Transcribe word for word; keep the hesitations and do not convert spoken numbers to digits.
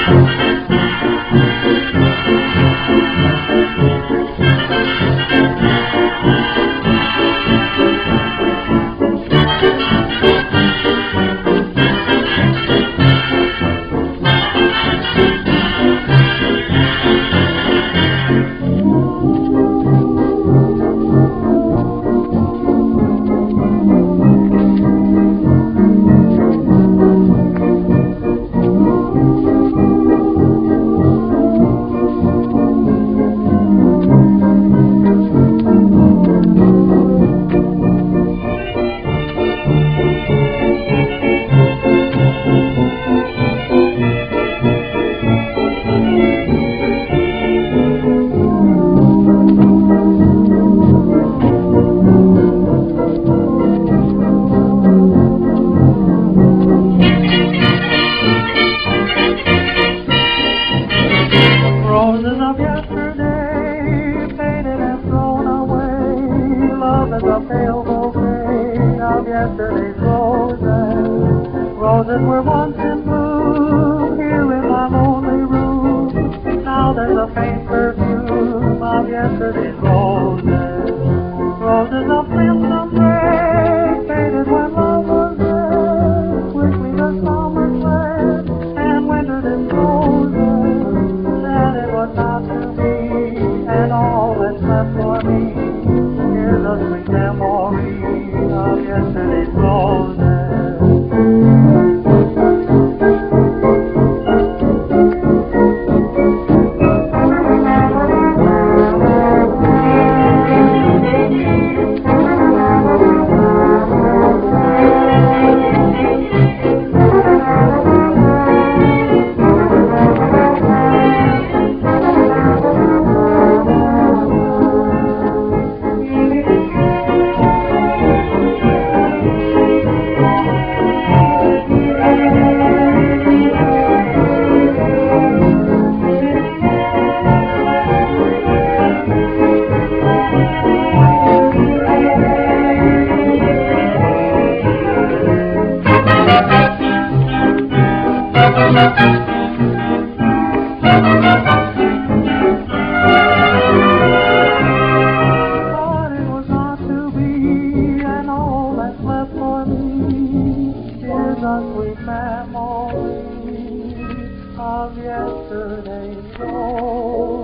Roses of yesterday, faded and thrown away. Love is a pale bouquet of yesterday's roses. Roses were once in bloom here in my lonely room. Now there's a faint perfume of yesterday's roses. Roses of crimson gray, faded when love was there. Quickly the summer fled and wintered its roses. And it was not to be, and all that's left for me is a sweet memory of yesterday's roses. But it was not to be, and all that's left for me is a sweet memory of yesterday's rose.